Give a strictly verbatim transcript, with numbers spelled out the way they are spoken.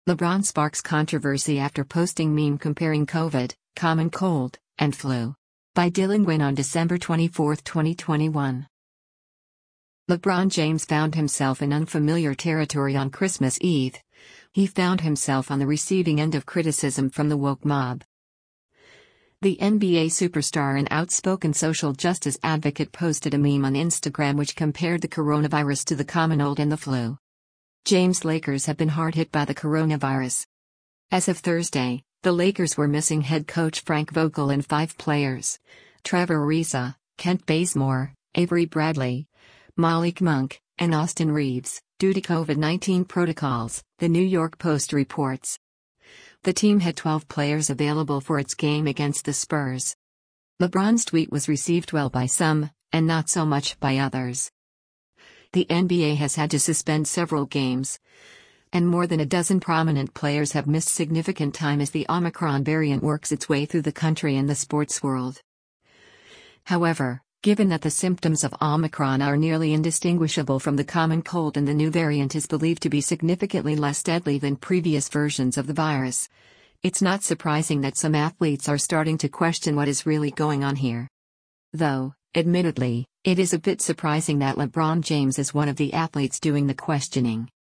LeBron sparks controversy after posting meme comparing COVID, common cold, and flu. By Dylan Nguyen on December twenty-fourth, twenty twenty-one. LeBron James found himself in unfamiliar territory on Christmas Eve. He found himself on the receiving end of criticism from the woke mob. The N B A superstar and outspoken social justice advocate posted a meme on Instagram which compared the coronavirus to the common cold and the flu. James' Lakers have been hard hit by the coronavirus. As of Thursday, the Lakers were missing head coach Frank Vogel and five players: Trevor Ariza, Kent Bazemore, Avery Bradley, Malik Monk, and Austin Reeves, due to COVID nineteen protocols, the New York Post reports. The team had twelve players available for its game against the Spurs. LeBron's tweet was received well by some, and not so much by others. The N B A has had to suspend several games, and more than a dozen prominent players have missed significant time as the Omicron variant works its way through the country and the sports world. However, given that the symptoms of Omicron are nearly indistinguishable from the common cold and the new variant is believed to be significantly less deadly than previous versions of the virus, it's not surprising that some athletes are starting to question what is really going on here. Though, admittedly, it is a bit surprising that LeBron James is one of the athletes doing the questioning.